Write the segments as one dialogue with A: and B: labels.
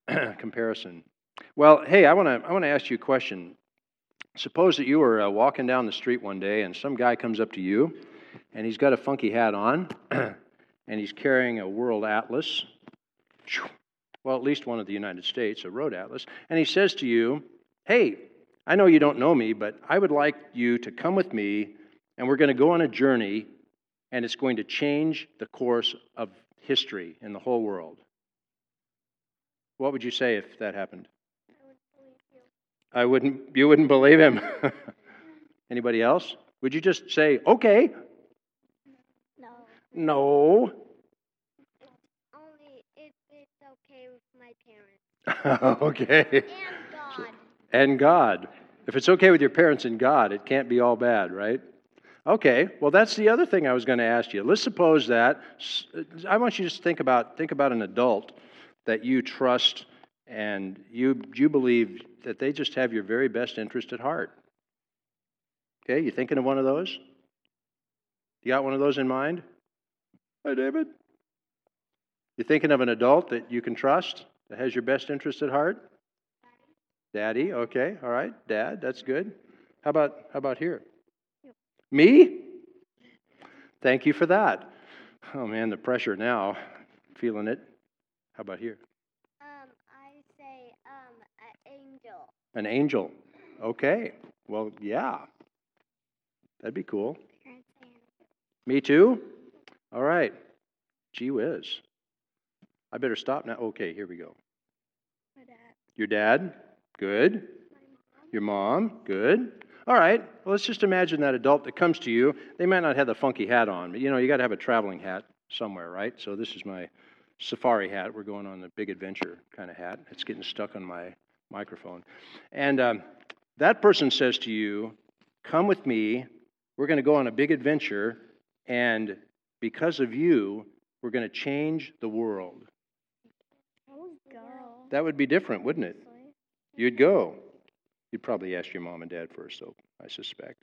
A: comparison. Well, hey, I want to ask you a question. Suppose that you were walking down the street one day and some guy comes up to you and he's got a funky hat on and he's carrying a world atlas. Well, at least one of the United States, a road atlas. And he says to you, hey, I know you don't know me, but I would like you to come with me and we're going to go on a journey and it's going to change the course of history in the whole world. What would you say if that happened? You wouldn't believe him. Anybody else? Would you just say, okay? No.
B: Only if it's okay with my parents.
A: Okay.
B: And God.
A: And God. If it's okay with your parents and God, it can't be all bad, right? Okay. Well, that's the other thing I was going to ask you. Let's suppose that I want you to just think about an adult that you trust and you believe that they just have your very best interest at heart. Okay, you thinking of one of those? You got one of those in mind? Hi, David. You thinking of an adult that you can trust, that has your best interest at heart? Daddy, okay, all right. Dad, that's good. How about here? Me? Thank you for that. Oh man, the pressure now. Feeling it. How about here?
B: I say an angel.
A: An angel. Okay. Well, yeah. That'd be cool. Me too? All right. Gee whiz. I better stop now. Okay, here we go.
B: My dad.
A: Your dad? Good. Your mom? Good. All right. Well, let's just imagine that adult that comes to you. They might not have the funky hat on, but you got to have a traveling hat somewhere, right? So this is my safari hat. We're going on a big adventure kind of hat. It's getting stuck on my microphone. And that person says to you, come with me. We're going to go on a big adventure. And because of you, we're going to change the world. That would be different, wouldn't it? You'd go. You'd probably ask your mom and dad first, though, I suspect.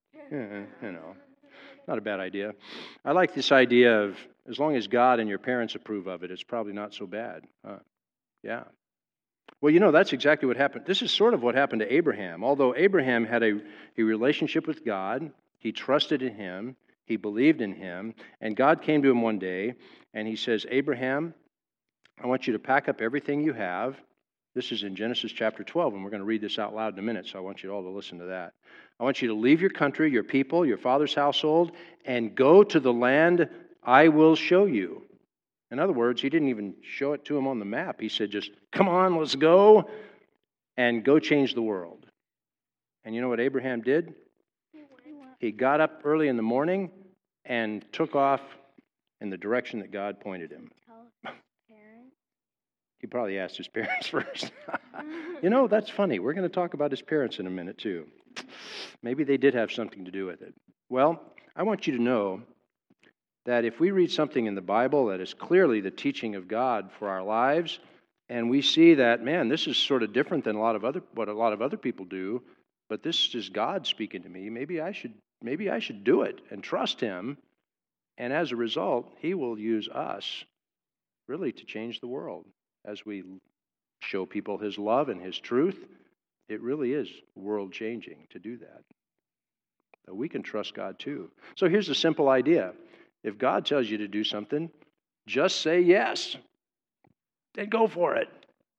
A: Not a bad idea. I like this idea of as long as God and your parents approve of it, it's probably not so bad. Yeah. Well, that's exactly what happened. This is sort of what happened to Abraham. Although Abraham had a relationship with God, he trusted in him, he believed in him, and God came to him one day, and he says, Abraham, I want you to pack up everything you have. This is in Genesis chapter 12, and we're going to read this out loud in a minute, so I want you all to listen to that. I want you to leave your country, your people, your father's household, and go to the land I will show you. In other words, he didn't even show it to him on the map. He said, just come on, let's go, and go change the world. And you know what Abraham did? He got up early in the morning and took off in the direction that God pointed him. He probably asked his parents first. That's funny. We're going to talk about his parents in a minute, too. Maybe they did have something to do with it. Well, I want you to know that if we read something in the Bible that is clearly the teaching of God for our lives, and we see that, man, this is sort of different than what a lot of other people do, but this is God speaking to me, maybe I should do it and trust him, and as a result, he will use us really to change the world. As we show people his love and his truth, it really is world-changing to do that. But we can trust God too. So here's the simple idea. If God tells you to do something, just say yes and go for it.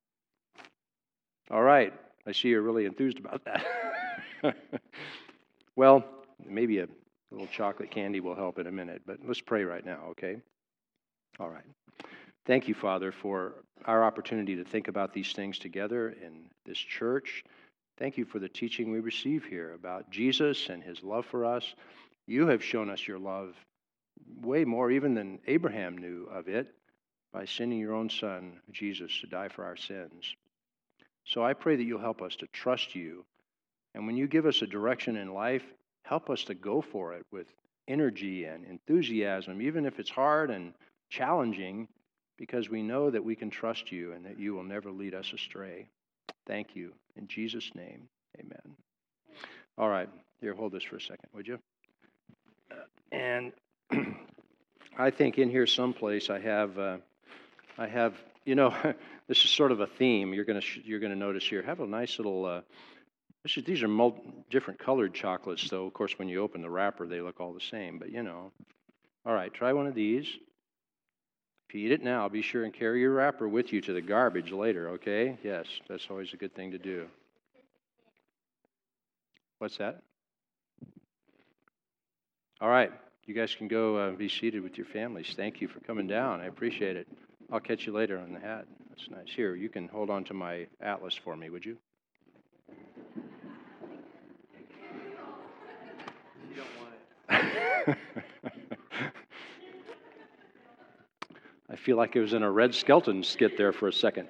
A: All right. I see you're really enthused about that. Well, maybe a little chocolate candy will help in a minute, but let's pray right now, okay? All right. Thank you, Father, for our opportunity to think about these things together in this church. Thank you for the teaching we receive here about Jesus and his love for us. You have shown us your love way more even than Abraham knew of it by sending your own son, Jesus, to die for our sins. So I pray that you'll help us to trust you. And when you give us a direction in life, help us to go for it with energy and enthusiasm, even if it's hard and challenging, because we know that we can trust you and that you will never lead us astray. Thank you. In Jesus' name, amen. All right. Here, hold this for a second, would you? And I think in here someplace I have You know, this is sort of a theme you're going to notice here. Have a nice little. These are different colored chocolates, though. Of course, when you open the wrapper, they look all the same. But you know, all right, try one of these. If you eat it now, be sure and carry your wrapper with you to the garbage later. Okay? Yes, that's always a good thing to do. What's that? All right, you guys can go be seated with your families. Thank you for coming down. I appreciate it. I'll catch you later on the hat. That's nice. Here, you can hold on to my atlas for me, would you? You don't want it. I feel like I was in a Red Skelton skit there for a second.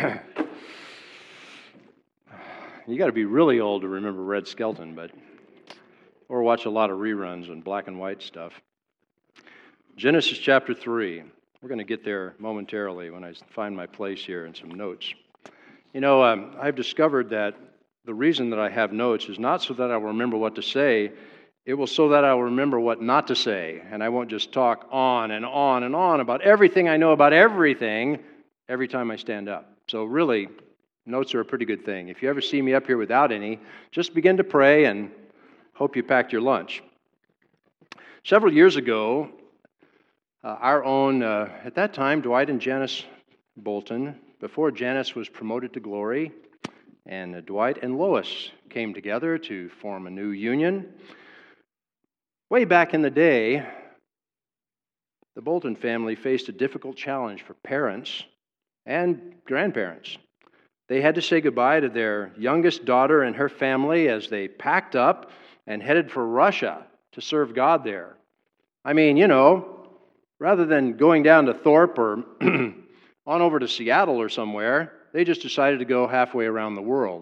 A: You got to be really old to remember Red Skelton, or watch a lot of reruns and black and white stuff. Genesis chapter 3. We're going to get there momentarily when I find my place here and some notes. You know, I've discovered that the reason that I have notes is not so that I'll remember what to say, it will so that I'll remember what not to say, and I won't just talk on and on and on about everything I know about everything every time I stand up. So really, notes are a pretty good thing. If you ever see me up here without any, just begin to pray and hope you packed your lunch. Several years ago, our own, at that time, Dwight and Janice Bolton, before Janice was promoted to glory, and Dwight and Lois came together to form a new union. Way back in the day, the Bolton family faced a difficult challenge for parents and grandparents. They had to say goodbye to their youngest daughter and her family as they packed up and headed for Russia to serve God there. I mean, you know, rather than going down to Thorpe or on over to Seattle or somewhere, they just decided to go halfway around the world.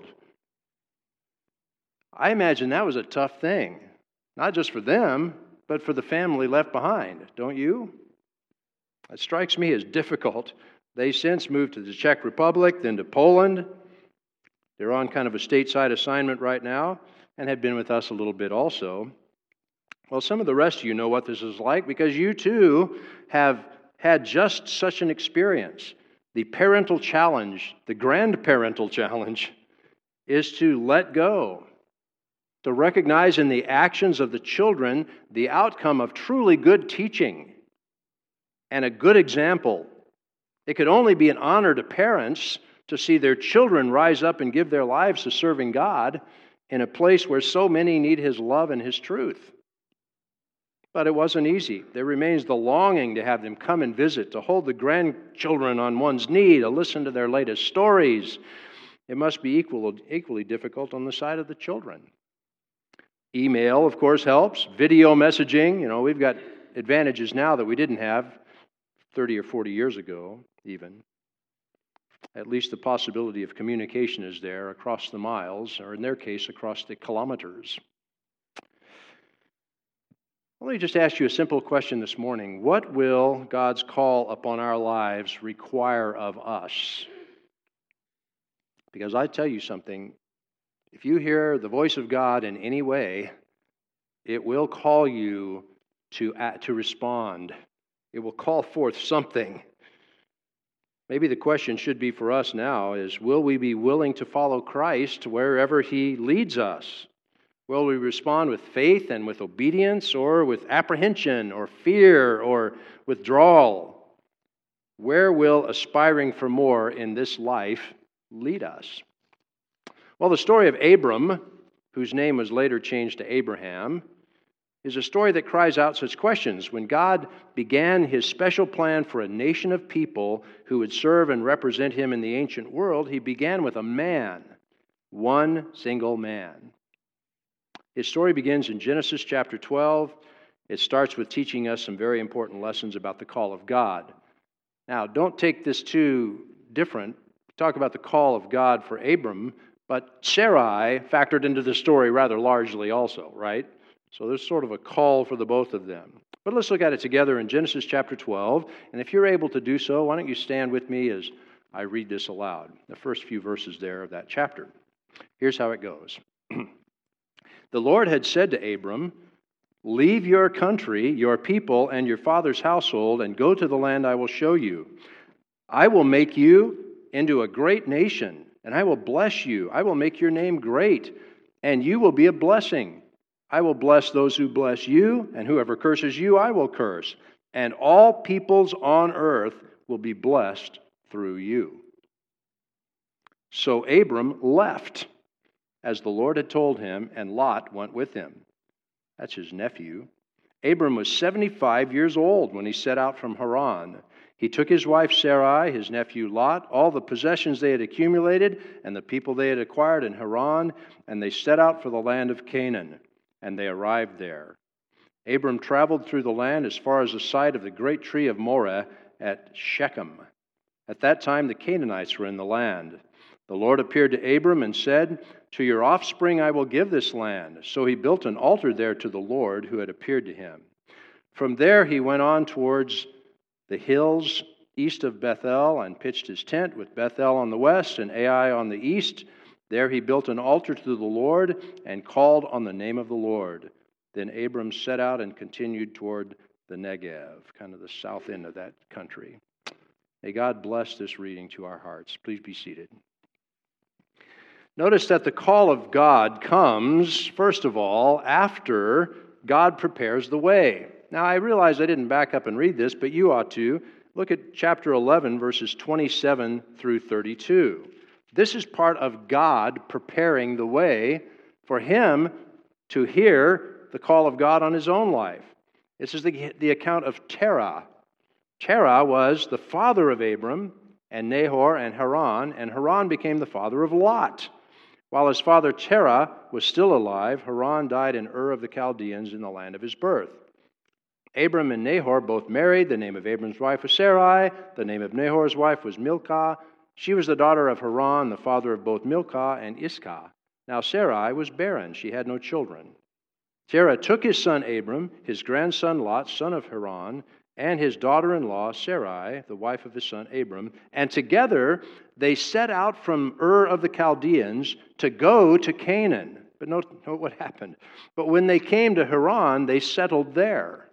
A: I imagine that was a tough thing, not just for them, but for the family left behind, don't you? It strikes me as difficult. They since moved to the Czech Republic, then to Poland. They're on kind of a stateside assignment right now and have been with us a little bit also. Well, some of the rest of you know what this is like because you too have had just such an experience. The parental challenge, the grandparental challenge, is to let go, to recognize in the actions of the children the outcome of truly good teaching and a good example. It could only be an honor to parents to see their children rise up and give their lives to serving God in a place where so many need His love and His truth. But it wasn't easy. There remains the longing to have them come and visit, to hold the grandchildren on one's knee, to listen to their latest stories. It must be equally difficult on the side of the children. Email, of course, helps. Video messaging, you know, we've got advantages now that we didn't have 30 or 40 years ago, even. At least the possibility of communication is there across the miles, or in their case, across the kilometers. Let me just ask you a simple question this morning. What will God's call upon our lives require of us? Because I tell you something, if you hear the voice of God in any way, it will call you to respond. It will call forth something. Maybe the question should be for us now is, will we be willing to follow Christ wherever He leads us? Will we respond with faith and with obedience, or with apprehension or fear or withdrawal? Where will aspiring for more in this life lead us? Well, the story of Abram, whose name was later changed to Abraham, is a story that cries out such questions. When God began His special plan for a nation of people who would serve and represent Him in the ancient world, He began with a man, one single man. His story begins in Genesis chapter 12. It starts with teaching us some very important lessons about the call of God. Now, don't take this too different. Talk about the call of God for Abram, but Sarai factored into the story rather largely also, right? So there's sort of a call for the both of them. But let's look at it together in Genesis chapter 12. And if you're able to do so, why don't you stand with me as I read this aloud, the first few verses there of that chapter. Here's how it goes. The Lord had said to Abram, "Leave your country, your people, and your father's household, and go to the land I will show you. I will make you into a great nation, and I will bless you. I will make your name great, and you will be a blessing. I will bless those who bless you, and whoever curses you, I will curse. And all peoples on earth will be blessed through you. So Abram left, as the Lord had told him, and Lot went with him. That's his nephew. Abram was 75 years old when he set out from Haran. He took his wife Sarai, his nephew Lot, all the possessions they had accumulated, and the people they had acquired in Haran, and they set out for the land of Canaan, and they arrived there. Abram traveled through the land as far as the site of the great tree of Moreh at Shechem. At that time the Canaanites were in the land. The Lord appeared to Abram and said, "To your offspring I will give this land." So he built an altar there to the Lord who had appeared to him. From there he went on towards the hills east of Bethel and pitched his tent with Bethel on the west and Ai on the east. There he built an altar to the Lord and called on the name of the Lord. Then Abram set out and continued toward the Negev, kind of the south end of that country. May God bless this reading to our hearts. Please be seated. Notice that the call of God comes, first of all, after God prepares the way. Now, I realize I didn't back up and read this, but you ought to. Look at chapter 11, verses 27 through 32. This is part of God preparing the way for him to hear the call of God on his own life. This is the account of Terah. Terah was the father of Abram and Nahor and Haran became the father of Lot. While his father Terah was still alive, Haran died in Ur of the Chaldeans in the land of his birth. Abram and Nahor both married. The name of Abram's wife was Sarai. The name of Nahor's wife was Milcah. She was the daughter of Haran, the father of both Milcah and Iscah. Now Sarai was barren. She had no children. Terah took his son Abram, his grandson Lot, son of Haran, and his daughter-in-law Sarai, the wife of his son Abram, and together they set out from Ur of the Chaldeans to go to Canaan. But note what happened. But when they came to Haran, they settled there.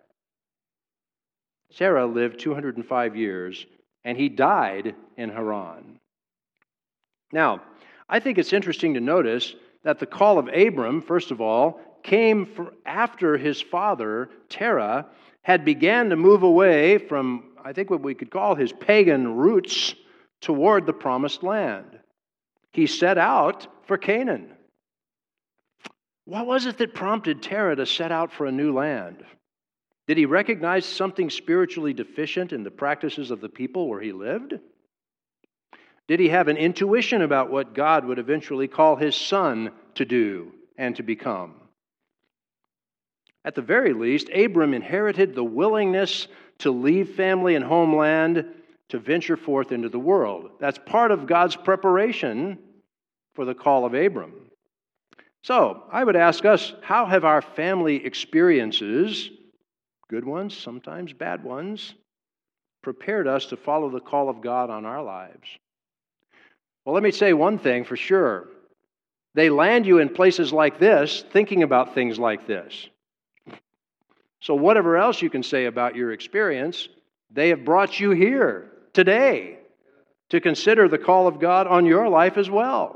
A: Terah lived 205 years, and he died in Haran. Now, I think it's interesting to notice that the call of Abram, first of all, came after his father, Terah, had began to move away from, I think, what we could call his pagan roots toward the promised land. He set out for Canaan. What was it that prompted Terah to set out for a new land? Did he recognize something spiritually deficient in the practices of the people where he lived? Did he have an intuition about what God would eventually call his son to do and to become? At the very least, Abram inherited the willingness to leave family and homeland to venture forth into the world. That's part of God's preparation for the call of Abram. So, I would ask us, how have our family experiences, good ones, sometimes bad ones, prepared us to follow the call of God on our lives? Well, let me say one thing for sure. They land you in places like this, thinking about things like this. So whatever else you can say about your experience, they have brought you here today to consider the call of God on your life as well.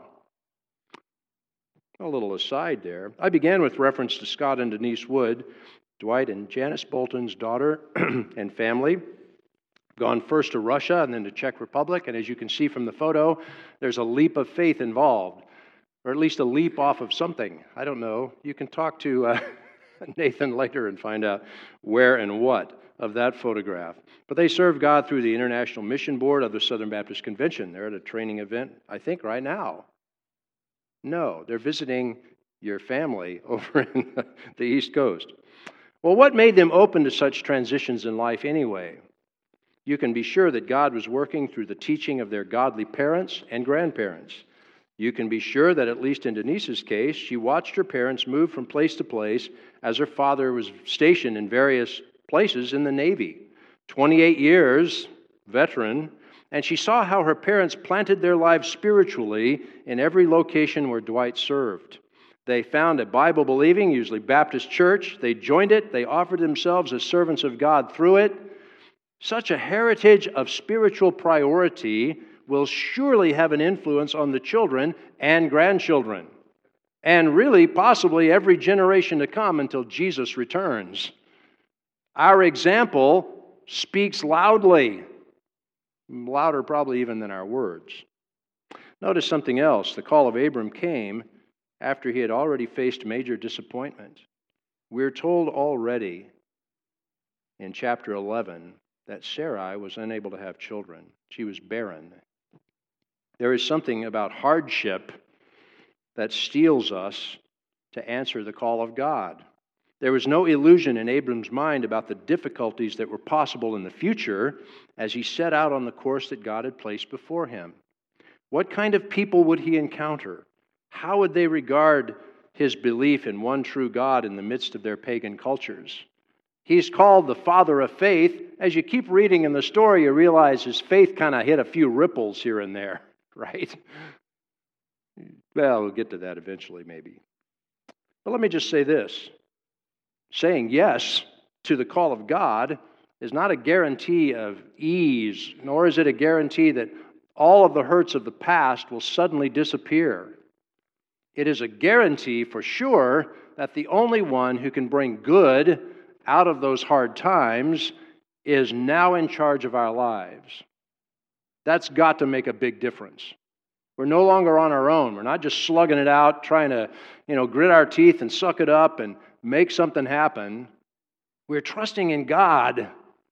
A: A little aside there. I began with reference to Scott and Denise Wood, Dwight and Janice Bolton's daughter and family. Gone first to Russia and then to Czech Republic, and as you can see from the photo, there's a leap of faith involved, or at least a leap off of something. I don't know. You can talk to Nathan later and find out where and what of that photograph. But they serve God through the International Mission Board of the Southern Baptist Convention. They're at a training event, I think, right now. No, they're visiting your family over in the East Coast. Well, what made them open to such transitions in life anyway? You can be sure that God was working through the teaching of their godly parents and grandparents. You can be sure that, at least in Denise's case, she watched her parents move from place to place as her father was stationed in various places in the Navy. 28 years, veteran, and she saw how her parents planted their lives spiritually in every location where Dwight served. They found a Bible-believing, usually Baptist church. They joined it. They offered themselves as servants of God through it. Such a heritage of spiritual priority will surely have an influence on the children and grandchildren, and really possibly every generation to come until Jesus returns. Our example speaks loudly, louder probably even than our words. Notice something else. The call of Abram came after he had already faced major disappointment. We're told already in chapter 11 that Sarai was unable to have children. She was barren. There is something about hardship that steels us to answer the call of God. There was no illusion in Abram's mind about the difficulties that were possible in the future as he set out on the course that God had placed before him. What kind of people would he encounter? How would they regard his belief in one true God in the midst of their pagan cultures? He's called the father of faith. As you keep reading in the story, you realize his faith kind of hit a few ripples here and there, right? Well, we'll get to that eventually, maybe. But let me just say this. Saying yes to the call of God is not a guarantee of ease, nor is it a guarantee that all of the hurts of the past will suddenly disappear. It is a guarantee for sure that the only one who can bring good out of those hard times is now in charge of our lives. That's got to make a big difference. We're no longer on our own. We're not just slugging it out, trying to, grit our teeth and suck it up and make something happen. We're trusting in God,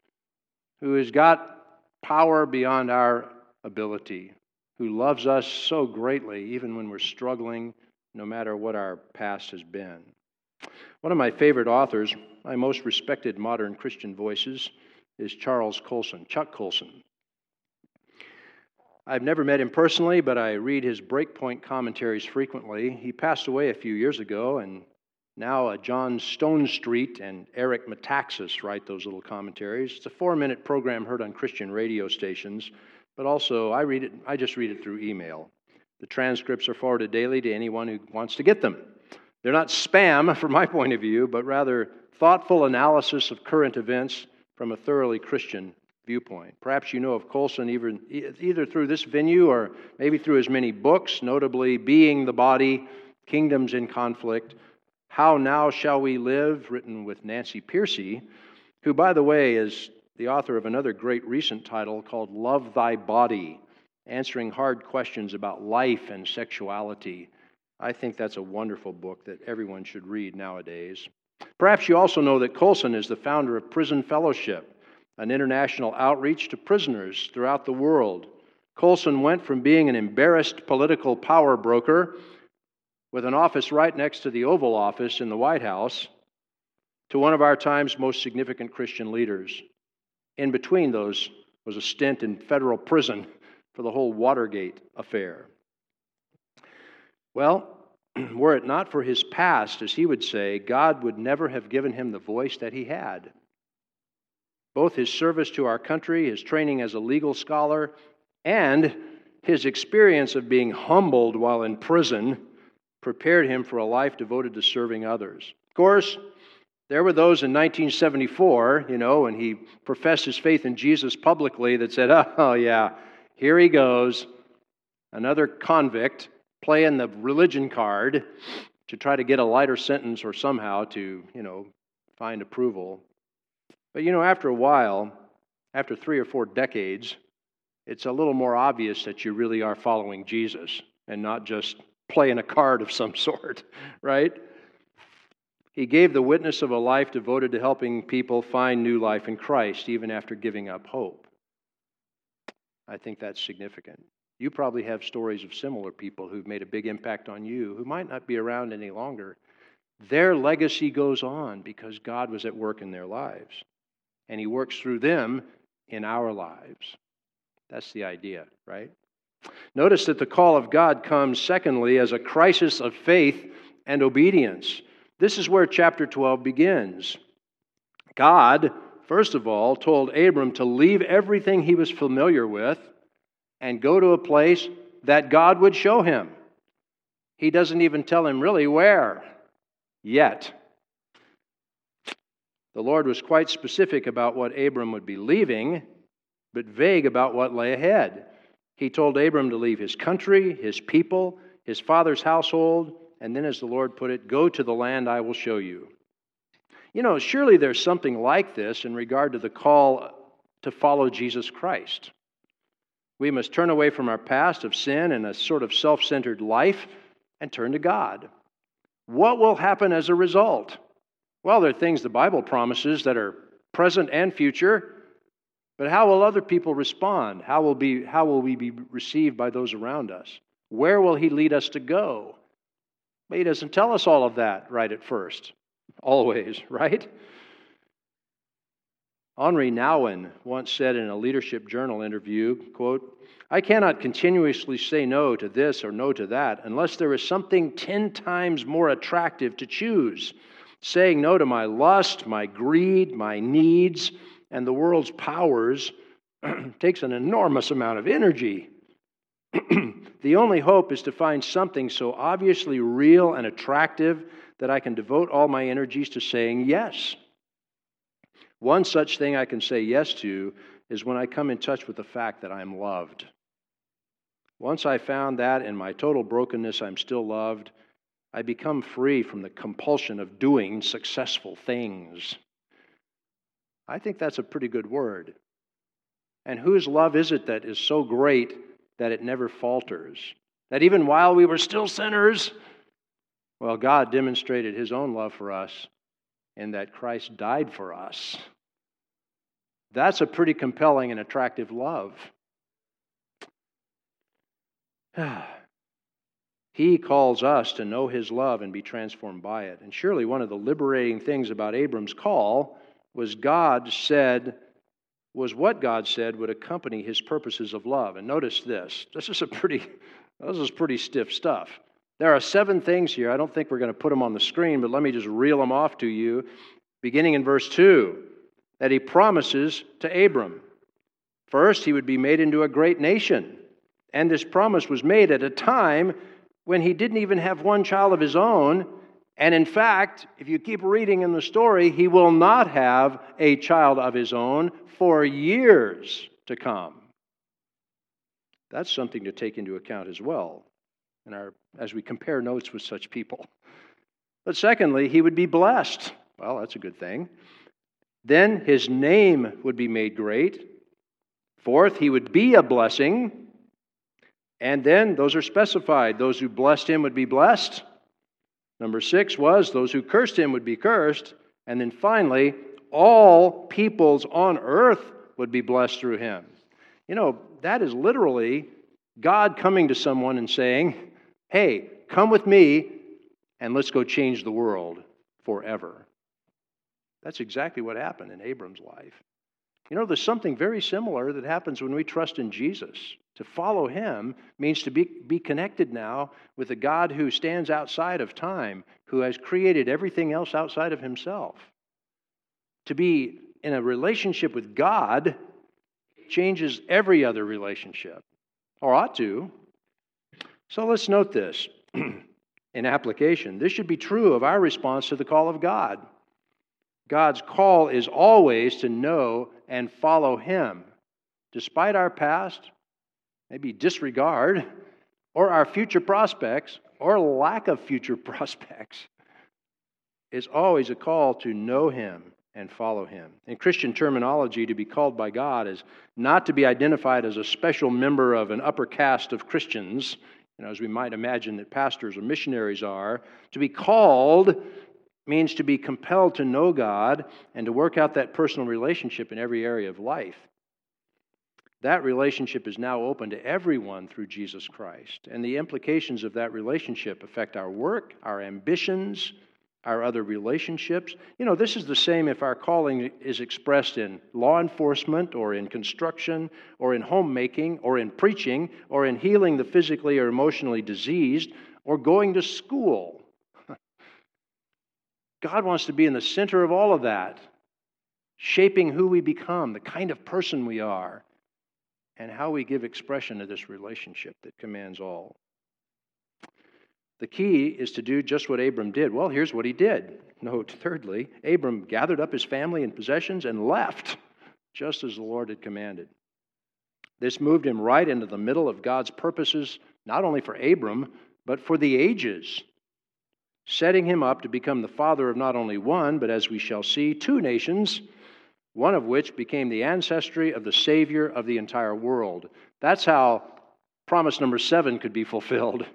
A: who has got power beyond our ability, who loves us so greatly, even when we're struggling, no matter what our past has been. One of my favorite authors, my most respected modern Christian voices, is Charles Colson, Chuck Colson. I've never met him personally, but I read his Breakpoint commentaries frequently. He passed away a few years ago, and now John Stonestreet and Eric Metaxas write those little commentaries. It's a 4-minute program heard on Christian radio stations, but also I just read it through email. The transcripts are forwarded daily to anyone who wants to get them. They're not spam from my point of view, but rather thoughtful analysis of current events from a thoroughly Christian viewpoint. Perhaps you know of Colson either through this venue or maybe through his many books, notably Being the Body, Kingdoms in Conflict, How Now Shall We Live, written with Nancy Pearcey, who, by the way, is the author of another great recent title called Love Thy Body, answering hard questions about life and sexuality. I think that's a wonderful book that everyone should read nowadays. Perhaps you also know that Colson is the founder of Prison Fellowship, an international outreach to prisoners throughout the world. Colson went from being an embarrassed political power broker with an office right next to the Oval Office in the White House to one of our time's most significant Christian leaders. In between those was a stint in federal prison for the whole Watergate affair. Well, were it not for his past, as he would say, God would never have given him the voice that he had. Both his service to our country, his training as a legal scholar, and his experience of being humbled while in prison prepared him for a life devoted to serving others. Of course, there were those in 1974, when he professed his faith in Jesus publicly that said, oh yeah, here he goes, another convict playing the religion card to try to get a lighter sentence or somehow to, find approval. But, after a while, after 3 or 4 decades, it's a little more obvious that you really are following Jesus and not just playing a card of some sort, right? He gave the witness of a life devoted to helping people find new life in Christ, even after giving up hope. I think that's significant. You probably have stories of similar people who've made a big impact on you, who might not be around any longer. Their legacy goes on because God was at work in their lives, and He works through them in our lives. That's the idea, right? Notice that the call of God comes, secondly, as a crisis of faith and obedience. This is where chapter 12 begins. God, first of all, told Abram to leave everything he was familiar with and go to a place that God would show him. He doesn't even tell him really where yet. The Lord was quite specific about what Abram would be leaving, but vague about what lay ahead. He told Abram to leave his country, his people, his father's household, and then, as the Lord put it, go to the land I will show you. You know, surely there's something like this in regard to the call to follow Jesus Christ. We must turn away from our past of sin and a sort of self-centered life and turn to God. What will happen as a result? Well, there are things the Bible promises that are present and future, but how will other people respond? How will we be received by those around us? Where will He lead us to go? But He doesn't tell us all of that right at first. Always, right? Henri Nouwen once said in a Leadership Journal interview, quote, "I cannot continuously say no to this or no to that unless there is something 10 times more attractive to choose. Saying no to my lust, my greed, my needs, and the world's powers takes an enormous amount of energy. The only hope is to find something so obviously real and attractive that I can devote all my energies to saying yes. One such thing I can say yes to is when I come in touch with the fact that I am loved. Once I found that in my total brokenness I'm still loved, I become free from the compulsion of doing successful things." I think that's a pretty good word. And whose love is it that is so great that it never falters? That even while we were still sinners, well, God demonstrated His own love for us in that Christ died for us. That's a pretty compelling and attractive love. He calls us to know His love and be transformed by it. And surely one of the liberating things about Abram's call was what God said would accompany His purposes of love. And notice this. This is pretty stiff stuff. There are 7 things here. I don't think we're going to put them on the screen, but let me just reel them off to you. Beginning in verse 2, that He promises to Abram. First, he would be made into a great nation. And this promise was made at a time when he didn't even have one child of his own. And in fact, if you keep reading in the story, he will not have a child of his own for years to come. That's something to take into account as well as we compare notes with such people. But secondly, he would be blessed. Well, that's a good thing. Then his name would be made great. Fourth, he would be a blessing. And then those are specified. Those who blessed him would be blessed. Number 6 was those who cursed him would be cursed. And then finally, all peoples on earth would be blessed through him. You know, that is literally God coming to someone and saying, "Hey, come with me and let's go change the world forever." That's exactly what happened in Abram's life. You know, there's something very similar that happens when we trust in Jesus. To follow Him means to be connected now with a God who stands outside of time, who has created everything else outside of Himself. To be in a relationship with God changes every other relationship, or ought to. So let's note this in application. This should be true of our response to the call of God. God's call is always to know and follow Him, despite our past, maybe disregard, or our future prospects, or lack of future prospects. It's always a call to know Him and follow Him. In Christian terminology, to be called by God is not to be identified as a special member of an upper caste of Christians, as we might imagine that pastors or missionaries are. To be called means to be compelled to know God and to work out that personal relationship in every area of life. That relationship is now open to everyone through Jesus Christ. And the implications of that relationship affect our work, our ambitions, our other relationships. This is the same if our calling is expressed in law enforcement or in construction or in homemaking or in preaching or in healing the physically or emotionally diseased or going to school. God wants to be in the center of all of that, shaping who we become, the kind of person we are, and how we give expression to this relationship that commands all. The key is to do just what Abram did. Well, here's what he did. Note, thirdly, Abram gathered up his family and possessions and left, just as the Lord had commanded. This moved him right into the middle of God's purposes, not only for Abram, but for the ages, setting him up to become the father of not only one, but as we shall see, two nations, one of which became the ancestry of the Savior of the entire world. That's how promise number 7 could be fulfilled.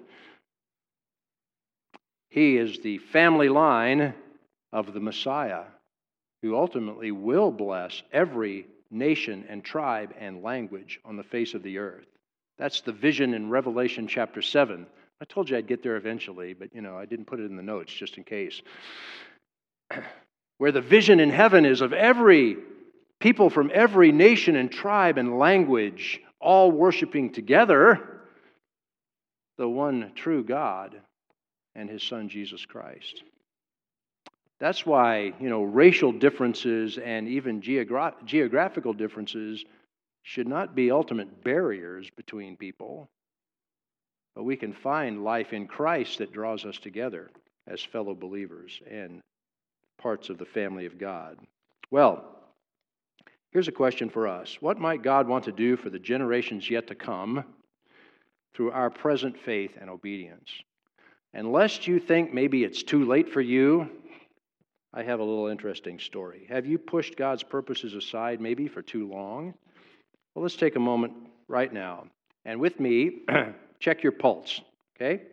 A: He is the family line of the Messiah, who ultimately will bless every nation and tribe and language on the face of the earth. That's the vision in Revelation chapter 7. I told you I'd get there eventually, but I didn't put it in the notes just in case. Where the vision in heaven is of every people from every nation and tribe and language, all worshiping together the one true God and His Son, Jesus Christ. That's why, racial differences and even geographical differences should not be ultimate barriers between people, but we can find life in Christ that draws us together as fellow believers and parts of the family of God. Well, here's a question for us. What might God want to do for the generations yet to come through our present faith and obedience? And lest you think maybe it's too late for you, I have a little interesting story. Have you pushed God's purposes aside maybe for too long? Well, let's take a moment right now. And with me, check your pulse, okay?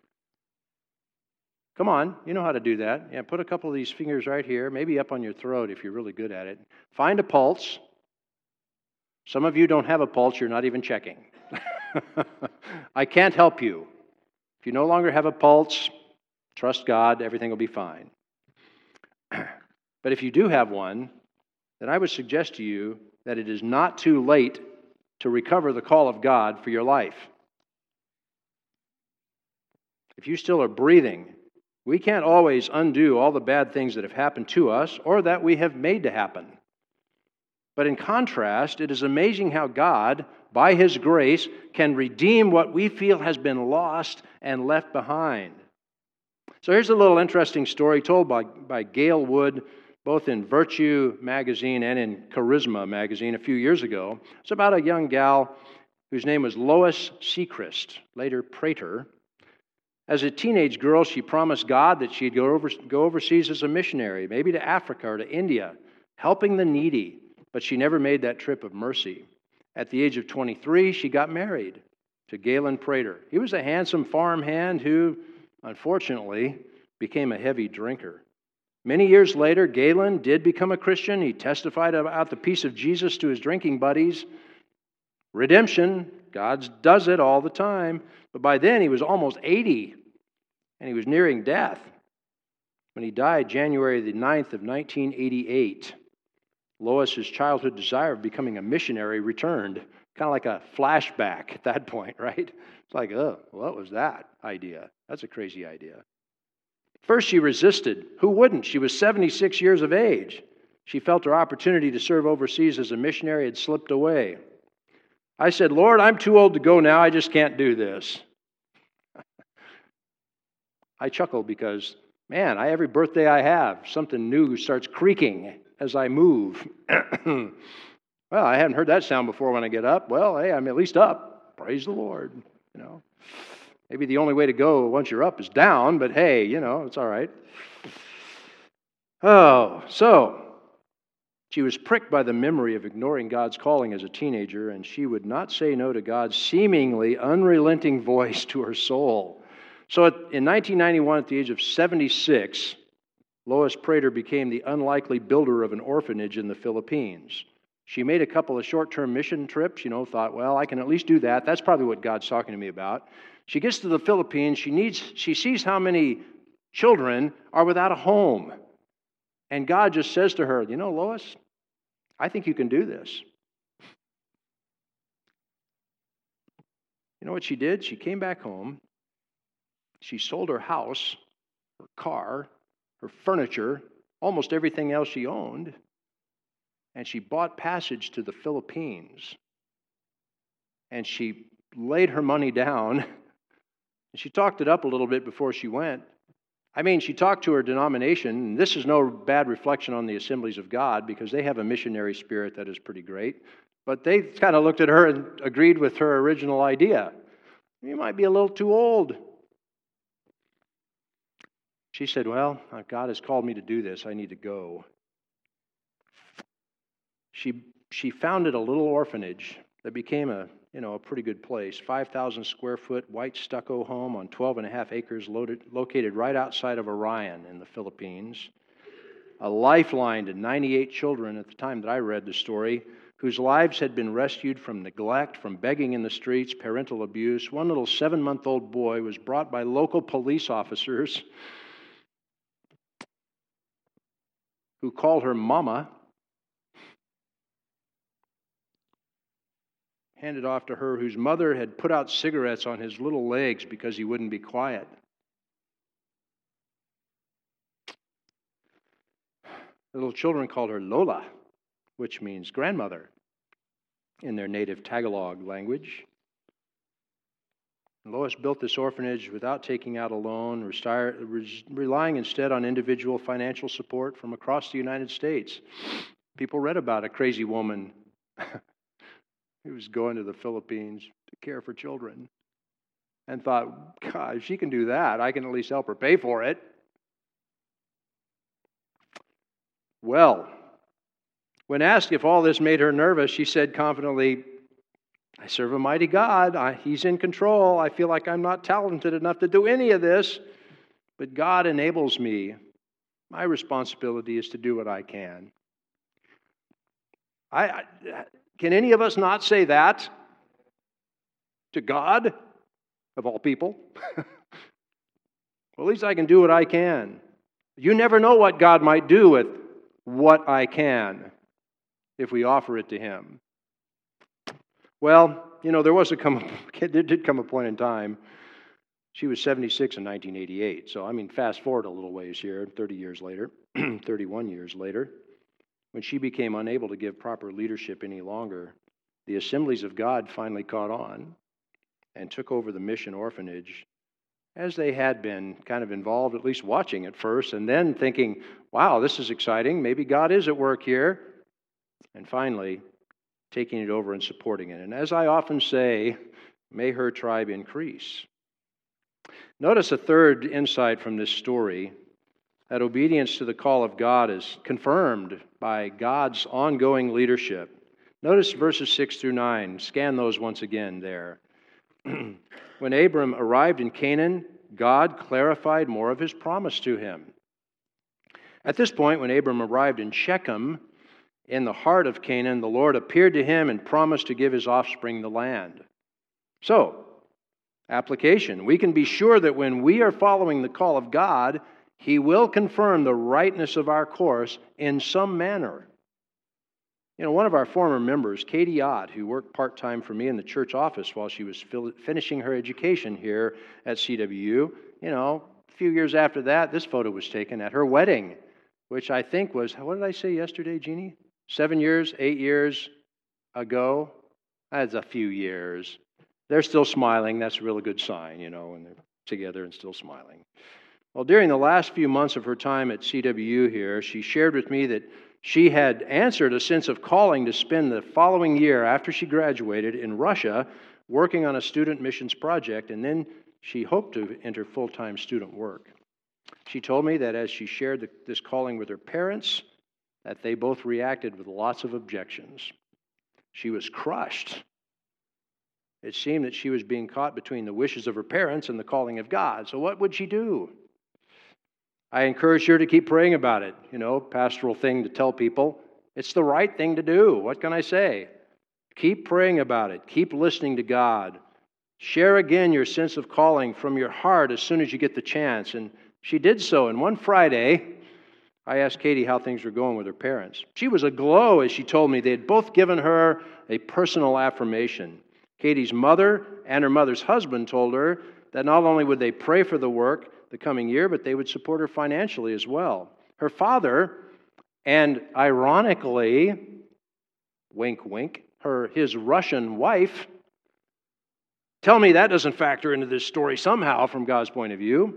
A: Come on, you know how to do that. Yeah, put a couple of these fingers right here, maybe up on your throat if you're really good at it. Find a pulse. Some of you don't have a pulse, you're not even checking. I can't help you. If you no longer have a pulse, trust God, everything will be fine. But if you do have one, then I would suggest to you that it is not too late to recover the call of God for your life. If you still are breathing, we can't always undo all the bad things that have happened to us or that we have made to happen. But in contrast, it is amazing how God, by His grace, can redeem what we feel has been lost and left behind. So here's a little interesting story told by Gail Wood, both in Virtue magazine and in Charisma magazine a few years ago. It's about a young gal whose name was Lois Sechrist, later Prater. As a teenage girl, she promised God that she'd go overseas as a missionary, maybe to Africa or to India, helping the needy, but she never made that trip of mercy. At the age of 23, she got married to Galen Prater. He was a handsome farmhand who, unfortunately, became a heavy drinker. Many years later, Galen did become a Christian. He testified about the peace of Jesus to his drinking buddies. Redemption, God does it all the time. But by then, he was almost 80, and he was nearing death. When he died January the 9th of 1988, Lois's childhood desire of becoming a missionary returned. Kind of like a flashback at that point, right? It's like, oh, what was that idea? That's a crazy idea. First, she resisted. Who wouldn't? She was 76 years of age. She felt her opportunity to serve overseas as a missionary had slipped away. I said, Lord, I'm too old to go now. I just can't do this. I chuckled because, man, every birthday I have, something new starts creaking as I move. Well, I haven't heard that sound before when I get up. Well, hey, I'm at least up. Praise the Lord. Maybe the only way to go once you're up is down, but hey, it's all right. Oh, so she was pricked by the memory of ignoring God's calling as a teenager, and she would not say no to God's seemingly unrelenting voice to her soul. So in 1991, at the age of 76, Lois Prater became the unlikely builder of an orphanage in the Philippines. She made a couple of short-term mission trips, thought, well, I can at least do that. That's probably what God's talking to me about. She gets to the Philippines. She sees how many children are without a home. And God just says to her, Lois, I think you can do this. You know what she did? She came back home. She sold her house, her car, her furniture, almost everything else she owned, and she bought passage to the Philippines. And she laid her money down And she talked it up a little bit before she went. I mean, she talked to her denomination, and this is no bad reflection on the Assemblies of God because they have a missionary spirit that is pretty great. But they kind of looked at her and agreed with her original idea. You might be a little too old. She said, well, God has called me to do this. I need to go. She founded a little orphanage that became a pretty good place. 5,000 square foot white stucco home on 12.5 acres located right outside of Orion in the Philippines. A lifeline to 98 children at the time that I read the story, whose lives had been rescued from neglect, from begging in the streets, parental abuse. One little 7-month-old boy was brought by local police officers who called her Mama, handed off to her, whose mother had put out cigarettes on his little legs because he wouldn't be quiet. The little children called her Lola, which means grandmother in their native Tagalog language. And Lois built this orphanage without taking out a loan, relying instead on individual financial support from across the United States. People read about a crazy woman who was going to the Philippines to care for children and thought, God, if she can do that, I can at least help her pay for it. Well, when asked if all this made her nervous, she said confidently, I serve a mighty God. He's in control. I feel like I'm not talented enough to do any of this, but God enables me. My responsibility is to do what I can. Can any of us not say that to God, of all people? Well, at least I can do what I can. You never know what God might do with what I can if we offer it to Him. Well, there did come a point in time. She was 76 in 1988. So, fast forward a little ways here, 30 years later, 31 years later. When she became unable to give proper leadership any longer, the Assemblies of God finally caught on and took over the mission orphanage, as they had been kind of involved, at least watching at first, and then thinking, wow, this is exciting. Maybe God is at work here. And finally, taking it over and supporting it. And as I often say, may her tribe increase. Notice a third insight from this story, that obedience to the call of God is confirmed by God's ongoing leadership. Notice verses 6 through 9. Scan those once again there. When Abram arrived in Canaan, God clarified more of His promise to him. At this point, when Abram arrived in Shechem, in the heart of Canaan, the Lord appeared to him and promised to give his offspring the land. So, application. We can be sure that when we are following the call of God, He will confirm the rightness of our course in some manner. One of our former members, Katie Ott, who worked part-time for me in the church office while she was finishing her education here at CWU, a few years after that, this photo was taken at her wedding, which I think was, what did I say yesterday, Jeannie? 7 years, 8 years ago? That's a few years. They're still smiling. That's a really good sign, when they're together and still smiling. Well, during the last few months of her time at CWU here, she shared with me that she had answered a sense of calling to spend the following year after she graduated in Russia working on a student missions project, and then she hoped to enter full-time student work. She told me that as she shared this calling with her parents, that they both reacted with lots of objections. She was crushed. It seemed that she was being caught between the wishes of her parents and the calling of God. So what would she do? I encouraged her to keep praying about it. Pastoral thing to tell people. It's the right thing to do. What can I say? Keep praying about it. Keep listening to God. Share again your sense of calling from your heart as soon as you get the chance. And she did so. And one Friday, I asked Katie how things were going with her parents. She was aglow as she told me they had both given her a personal affirmation. Katie's mother and her mother's husband told her that not only would they pray for the work the coming year, but they would support her financially as well. Her father, and ironically, wink, wink, his Russian wife, Tell me that doesn't factor into this story somehow from God's point of view.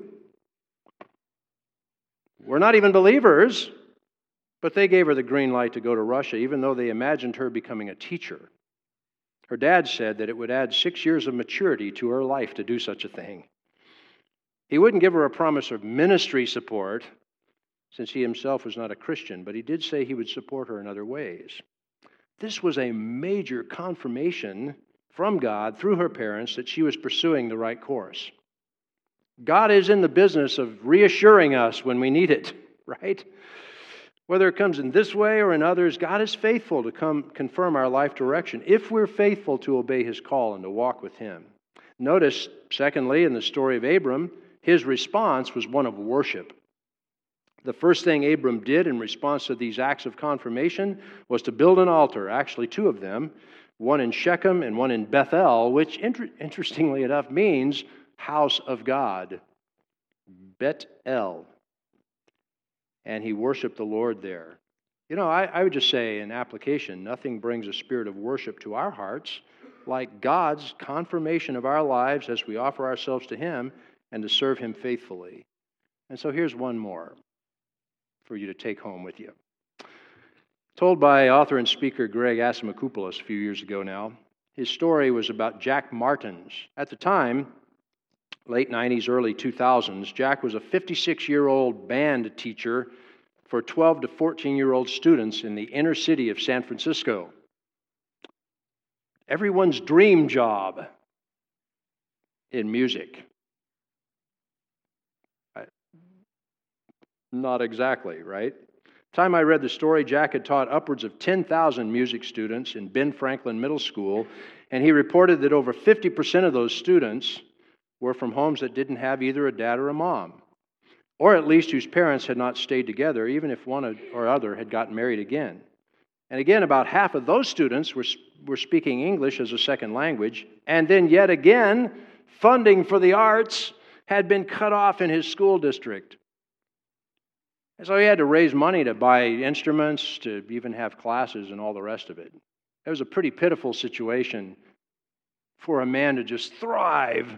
A: We're not even believers, but they gave her the green light to go to Russia, even though they imagined her becoming a teacher. Her dad said that it would add 6 years of maturity to her life to do such a thing. He wouldn't give her a promise of ministry support, since he himself was not a Christian, but he did say he would support her in other ways. This was a major confirmation from God through her parents that she was pursuing the right course. God is in the business of reassuring us when we need it, right? Whether it comes in this way or in others, God is faithful to confirm our life direction if we're faithful to obey His call and to walk with Him. Notice, secondly, in the story of Abram, his response was one of worship. The first thing Abram did in response to these acts of confirmation was to build an altar, actually 2 of them, one in Shechem and one in Bethel, which interestingly enough means house of God. Bet-El. And he worshiped the Lord there. You know, I would just say in application, nothing brings a spirit of worship to our hearts like God's confirmation of our lives as we offer ourselves to Him and to serve Him faithfully. And so here's one more for you to take home with you. Told by author and speaker Greg Asimakopoulos a few years ago now, his story was about Jack Martins. At the time, late 90s, early 2000s, Jack was a 56-year-old band teacher for 12 to 14-year-old students in the inner city of San Francisco. Everyone's dream job in music. Not exactly, right? The time I read the story, Jack had taught upwards of 10,000 music students in Ben Franklin Middle School, and he reported that over 50% of those students were from homes that didn't have either a dad or a mom, or at least whose parents had not stayed together, even if one or other had gotten married again. And again, about half of those students were speaking English as a second language, and then yet again, funding for the arts had been cut off in his school district. And so he had to raise money to buy instruments, to even have classes and all the rest of it. It was a pretty pitiful situation for a man to just thrive.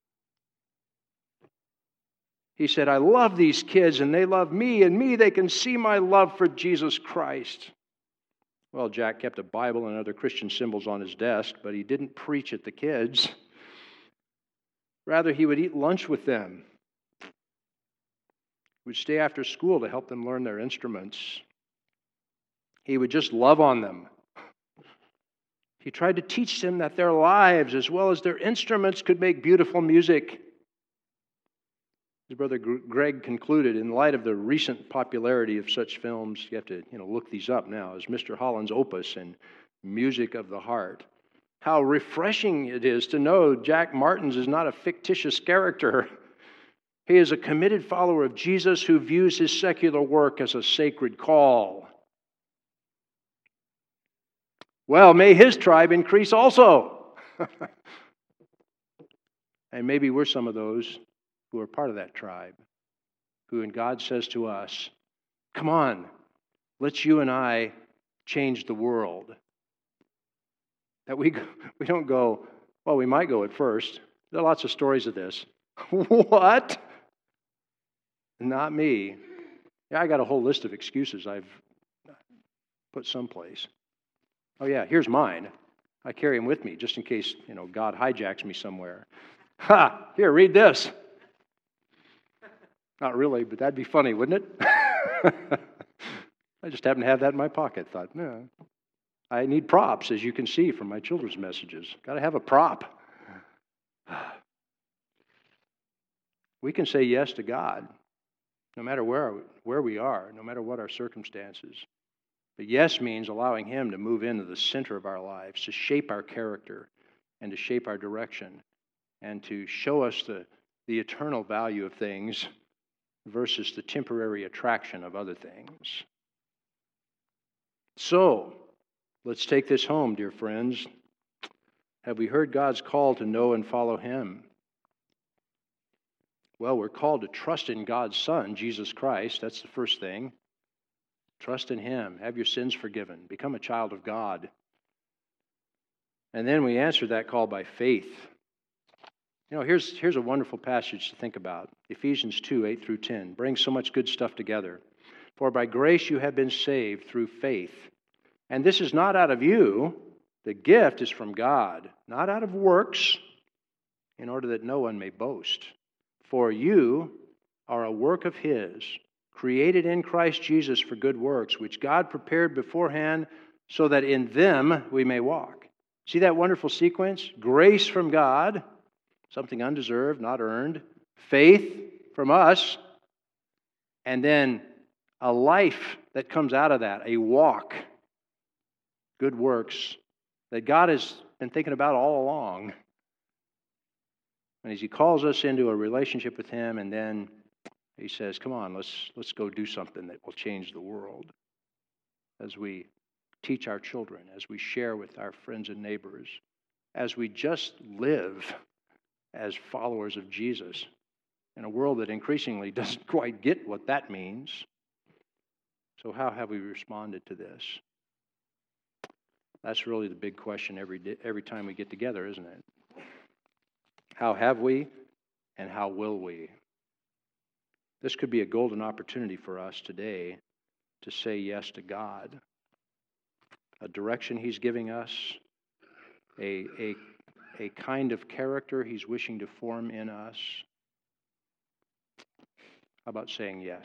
A: He said, I love these kids and they love me, and me, they can see my love for Jesus Christ. Well, Jack kept a Bible and other Christian symbols on his desk, but he didn't preach at the kids. Rather, he would eat lunch with them. He would stay after school to help them learn their instruments. He would just love on them. He tried to teach them that their lives, as well as their instruments, could make beautiful music. His brother Greg concluded, in light of the recent popularity of such films, you have to look these up now, as Mr. Holland's Opus and Music of the Heart, how refreshing it is to know Jack Martins is not a fictitious character. He is a committed follower of Jesus who views his secular work as a sacred call. Well, may his tribe increase also. And maybe we're some of those who are part of that tribe, who, and God says to us, come on, let's you and I change the world. That we don't go, well, we might go at first. There are lots of stories of this. What? Not me. Yeah, I got a whole list of excuses I've put someplace. Oh yeah, here's mine. I carry them with me just in case, God hijacks me somewhere. Ha! Here, read this. Not really, but that'd be funny, wouldn't it? I just happen to have that in my pocket. Thought, no, I need props, as you can see from my children's messages. Got to have a prop. We can say yes to God, no matter where we are, no matter what our circumstances. But yes means allowing Him to move into the center of our lives, to shape our character and to shape our direction, and to show us the eternal value of things versus the temporary attraction of other things. So, let's take this home, dear friends. Have we heard God's call to know and follow Him? Well, we're called to trust in God's Son, Jesus Christ. That's the first thing. Trust in Him. Have your sins forgiven. Become a child of God. And then we answer that call by faith. You know, here's a wonderful passage to think about. Ephesians 2, 8 through 10 brings so much good stuff together. For by grace you have been saved through faith. And this is not out of you. The gift is from God, not out of works, in order that no one may boast. For you are a work of His, created in Christ Jesus for good works, which God prepared beforehand so that in them we may walk. See that wonderful sequence? Grace from God, something undeserved, not earned. Faith from us. And then a life that comes out of that, a walk. Good works that God has been thinking about all along. And as He calls us into a relationship with Him, and then He says, come on, let's go do something that will change the world. As we teach our children, as we share with our friends and neighbors, as we just live as followers of Jesus in a world that increasingly doesn't quite get what that means. So how have we responded to this? That's really the big question every time we get together, isn't it? How have we, and how will we? This could be a golden opportunity for us today to say yes to God, a direction He's giving us, a kind of character He's wishing to form in us. How about saying yes?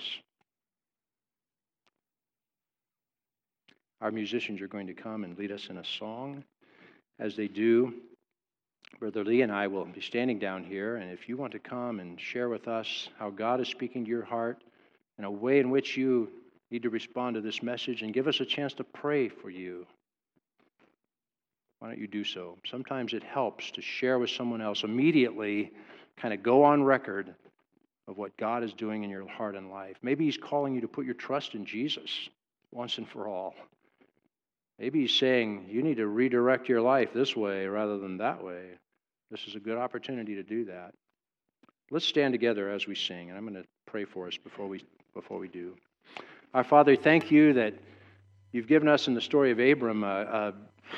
A: Our musicians are going to come and lead us in a song. As they do, Brother Lee and I will be standing down here, and if you want to come and share with us how God is speaking to your heart in a way in which you need to respond to this message and give us a chance to pray for you, why don't you do so? Sometimes it helps to share with someone else immediately, kind of go on record of what God is doing in your heart and life. Maybe He's calling you to put your trust in Jesus once and for all. Maybe He's saying you need to redirect your life this way rather than that way. This is a good opportunity to do that. Let's stand together as we sing, and I'm going to pray for us before we do. Our Father, thank You that You've given us in the story of Abram a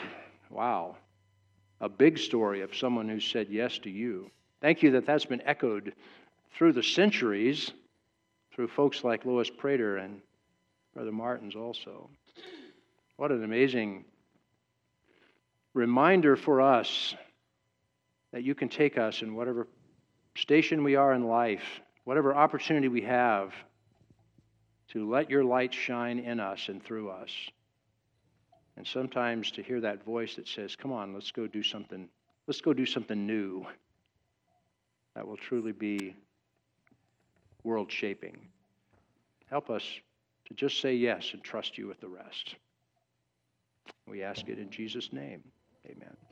A: big story of someone who said yes to You. Thank You that that's been echoed through the centuries through folks like Lois Prater and Brother Martins also. What an amazing reminder for us that You can take us in whatever station we are in life, whatever opportunity we have to let Your light shine in us and through us. And sometimes to hear that voice that says, come on, let's go do something new that will truly be world-shaping. Help us to just say yes and trust You with the rest. We ask it in Jesus' name. Amen.